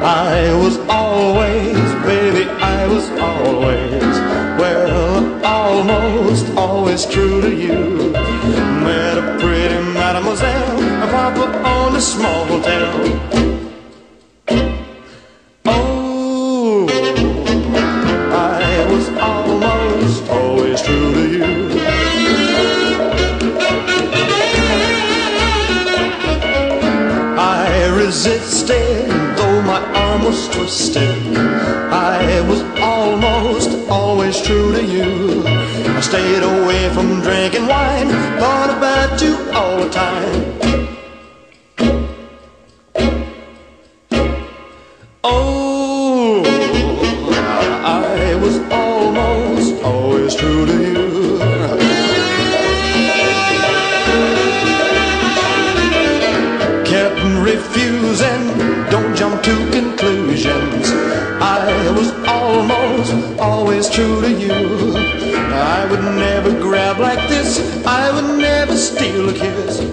I was always, baby, I was always, well, almost always true to you. Met a pretty mademoiselle, a papa owned a small hotel. Oh, I was almost always true to you. I resisted, though my arm was twisted. I was almost always true to you. I stayed away from drinking wine, thought about you all the time. Oh, I was almost always true to you. Kept refusing, don't jump to conclusions. I was almost always true to you. I would never grab like this, I would never steal a kiss.